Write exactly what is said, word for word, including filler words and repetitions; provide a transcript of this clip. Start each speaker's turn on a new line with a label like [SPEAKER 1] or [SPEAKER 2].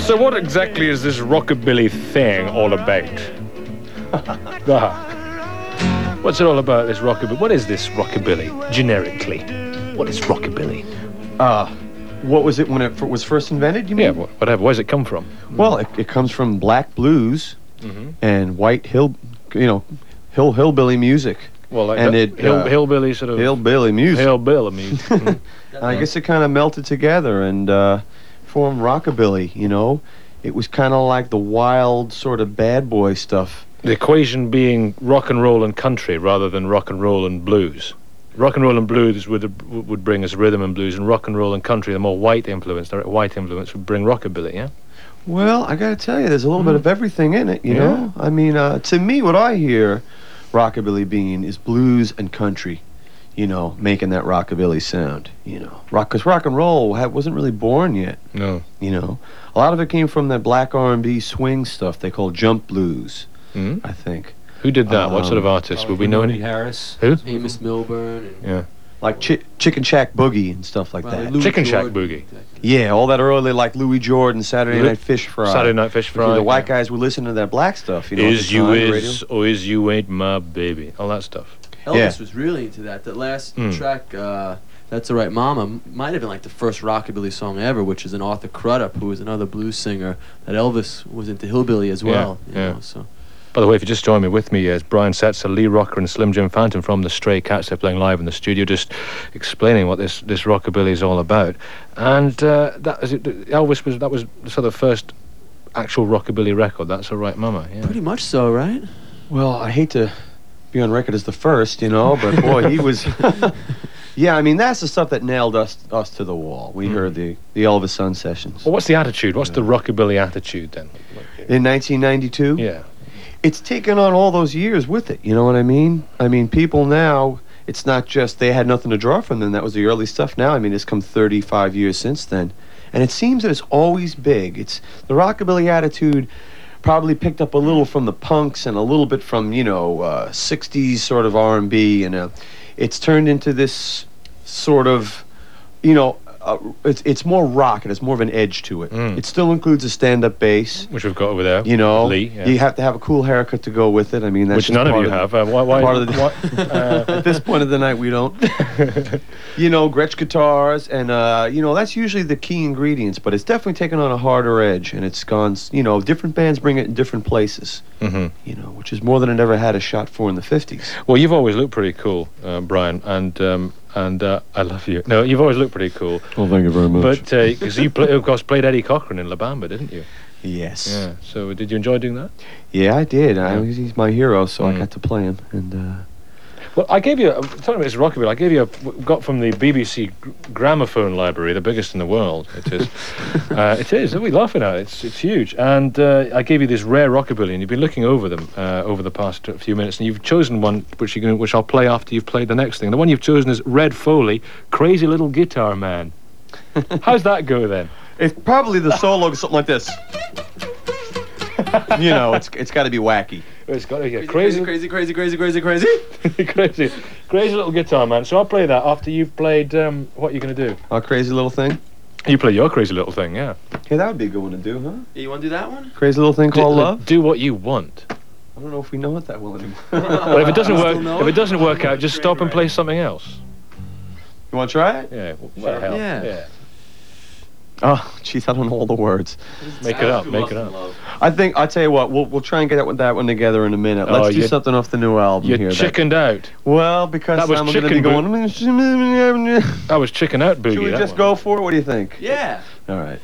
[SPEAKER 1] So what exactly is this rockabilly thing all about? Ah. What's it all about, this rockabilly? What is this rockabilly, generically? What is rockabilly?
[SPEAKER 2] Uh, what was it when it f was first invented, you mean?
[SPEAKER 1] Yeah, wh- whatever. Where does it come from?
[SPEAKER 2] Well, it, it comes from black blues
[SPEAKER 1] Mm-hmm.
[SPEAKER 2] and white hill, you know, hill hillbilly music.
[SPEAKER 1] Well, like
[SPEAKER 2] and
[SPEAKER 1] the
[SPEAKER 2] it,
[SPEAKER 1] hill,
[SPEAKER 2] uh,
[SPEAKER 1] hillbilly sort of...
[SPEAKER 2] Hillbilly music.
[SPEAKER 1] Hillbilly music. Mhm.
[SPEAKER 2] I guess it kind of melted together and uh, formed rockabilly, you know? It was kind of like the wild sort of bad boy stuff.
[SPEAKER 1] The equation being rock and roll and country rather than rock and roll and blues. Rock and roll and blues would would bring us rhythm and blues, and rock and roll and country, the more white influence, the white influence would bring rockabilly, yeah?
[SPEAKER 2] Well, I gotta tell you, there's a little bit of everything in it, you
[SPEAKER 1] Yeah.
[SPEAKER 2] know? I mean, uh, to me, what I hear rockabilly being is blues and country, you know, making that rockabilly sound, you know. Rock, because rock and roll ha wasn't really born yet,
[SPEAKER 1] No.
[SPEAKER 2] you know. A lot of it came from that black R and B swing stuff they call jump blues,
[SPEAKER 1] Hmm?
[SPEAKER 2] I think.
[SPEAKER 1] Who did that? What sort of
[SPEAKER 2] Um,
[SPEAKER 1] artists? Would we know any?
[SPEAKER 3] Harris,
[SPEAKER 1] Who?
[SPEAKER 3] Amos Milburn, and
[SPEAKER 1] Yeah.
[SPEAKER 2] Like chi Chicken Shack Boogie and stuff like
[SPEAKER 3] well,
[SPEAKER 2] that.
[SPEAKER 3] Louis
[SPEAKER 1] Chicken Shack
[SPEAKER 3] Jordan.
[SPEAKER 1] Boogie.
[SPEAKER 2] Yeah, all that early, like Louis Jordan, Saturday
[SPEAKER 1] Lu-
[SPEAKER 2] Night Fish Fry.
[SPEAKER 1] Saturday Night Fish
[SPEAKER 2] Because
[SPEAKER 1] Fry.
[SPEAKER 2] the white
[SPEAKER 1] yeah.
[SPEAKER 2] guys were listening to that black stuff, you know. at
[SPEAKER 1] Is
[SPEAKER 2] the
[SPEAKER 1] you
[SPEAKER 2] time, the
[SPEAKER 1] is, or is you ain't my baby. All that stuff.
[SPEAKER 3] Elvis
[SPEAKER 2] Yeah.
[SPEAKER 3] was really into that. That last
[SPEAKER 1] Mm.
[SPEAKER 3] track, uh, That's the Right Mama, m- might have been like the first rockabilly song ever, which is an Arthur Crudup, who was another blues singer that Elvis was into hillbilly as
[SPEAKER 1] Yeah,
[SPEAKER 3] well. you
[SPEAKER 1] yeah.
[SPEAKER 3] know, so.
[SPEAKER 1] By the way, if you just joined me, with me is Brian Setzer, Lee Rocker, and Slim Jim Phantom from the Stray Cats. They're playing live in the studio, just explaining what this this rockabilly is all about. And uh, that is it, Elvis was that was sort of the first actual rockabilly record. That's the Right Mama. Yeah.
[SPEAKER 3] Pretty much so, right?
[SPEAKER 2] Well, I hate to be on record as the first, you know, but boy, he was. Yeah, I mean, that's the stuff that nailed us us to the wall. We
[SPEAKER 1] Mm.
[SPEAKER 2] heard the the Elvis Sun sessions
[SPEAKER 1] Well, what's the attitude? What's the rockabilly attitude then?
[SPEAKER 2] in nineteen ninety-two.
[SPEAKER 1] Yeah.
[SPEAKER 2] It's taken on all those years with it. You know what I mean? I mean, people now. It's not just they had nothing to draw from then. That was the early stuff. Now, I mean, it's come thirty-five years since then, and it seems that it's always big. It's the rockabilly attitude. Probably picked up a little from the punks and a little bit from, you know, uh, sixties sort of R and B, and uh, it's turned into this sort of, you know, uh, it's it's more rock and it's more of an edge to it.
[SPEAKER 1] Mm.
[SPEAKER 2] It still includes a stand-up bass,
[SPEAKER 1] Which we've got over there.
[SPEAKER 2] you know.
[SPEAKER 1] Lee. Yeah.
[SPEAKER 2] You have to have a cool haircut to go with it. I mean, that's
[SPEAKER 1] Which
[SPEAKER 2] just
[SPEAKER 1] none of
[SPEAKER 2] part
[SPEAKER 1] you
[SPEAKER 2] the-
[SPEAKER 1] have. Uh, why? why
[SPEAKER 2] part of the-
[SPEAKER 1] what, uh,
[SPEAKER 2] At this point of the night, we don't. You know, Gretsch guitars, and uh, you know, that's usually the key ingredients. But it's definitely taken on a harder edge, and it's gone. s- You know, different bands bring it in different places.
[SPEAKER 1] mhm.
[SPEAKER 2] You know, which is more than it ever had a shot for in the fifties.
[SPEAKER 1] Well, you've always looked pretty cool, uh, Brian, and um, and uh, I love you. No, you've always looked pretty cool.
[SPEAKER 2] Well, thank you very
[SPEAKER 1] But because you, play, of course, played Eddie Cochran in La Bamba, didn't you?
[SPEAKER 2] yes.
[SPEAKER 1] Yeah. So did you enjoy doing that?
[SPEAKER 2] Yeah, I did. I,
[SPEAKER 1] Yeah.
[SPEAKER 2] he's my hero, so I
[SPEAKER 1] Mm.
[SPEAKER 2] got to play him. And uh,
[SPEAKER 1] Well, I gave you. A, talking about this rockabilly, I gave you a got from the B B C gr- gramophone library, the biggest in the world. It is. uh, it is. What are we laughing at? It's it's huge. And uh, I gave you this rare rockabilly, and you've been looking over them uh, over the past few minutes, and you've chosen one which you can, which I'll play after you've played the next thing. The one you've chosen is Red Foley, Crazy Little Guitar Man. How's that go then?
[SPEAKER 2] it's probably the solo, something like this. You know, it's it's got to be wacky.
[SPEAKER 1] It's got yeah,
[SPEAKER 3] Crazy,
[SPEAKER 1] crazy,
[SPEAKER 3] crazy, crazy, crazy, crazy, crazy.
[SPEAKER 1] crazy, crazy little guitar man. So I'll play that after you've played. Um, what are you going to do?
[SPEAKER 2] Our crazy little thing.
[SPEAKER 1] You play your crazy little thing, yeah.
[SPEAKER 2] Hey, that would be a good one to do, huh?
[SPEAKER 3] You want to do that one?
[SPEAKER 2] Crazy little thing called
[SPEAKER 1] do,
[SPEAKER 2] love.
[SPEAKER 1] Do what you want.
[SPEAKER 2] I don't know if we know it that well anymore.
[SPEAKER 1] Well, if it doesn't
[SPEAKER 3] Still
[SPEAKER 1] work,
[SPEAKER 3] know
[SPEAKER 1] if
[SPEAKER 3] it?
[SPEAKER 1] it doesn't work out, just
[SPEAKER 3] Great,
[SPEAKER 1] stop and
[SPEAKER 3] right.
[SPEAKER 1] play something else.
[SPEAKER 2] You want to try it?
[SPEAKER 1] Yeah. What
[SPEAKER 2] Sure.
[SPEAKER 1] the hell?
[SPEAKER 3] Yeah.
[SPEAKER 1] yeah.
[SPEAKER 2] Oh, jeez, I don't know all the words.
[SPEAKER 1] Make it up. Make it up.
[SPEAKER 2] I think I'll tell you what. We'll we'll try and get that one, that one together in a minute.
[SPEAKER 1] Oh,
[SPEAKER 2] Let's do
[SPEAKER 1] you-
[SPEAKER 2] something off the new album
[SPEAKER 1] You
[SPEAKER 2] here. that-
[SPEAKER 1] chickened out.
[SPEAKER 2] well, because
[SPEAKER 1] That was
[SPEAKER 2] I'm going to be
[SPEAKER 1] chicken
[SPEAKER 2] going.
[SPEAKER 1] That was chicken out boogie.
[SPEAKER 2] Should we
[SPEAKER 1] that
[SPEAKER 2] just
[SPEAKER 1] one.
[SPEAKER 2] go for it? What do you think?
[SPEAKER 3] Yeah.
[SPEAKER 2] All right.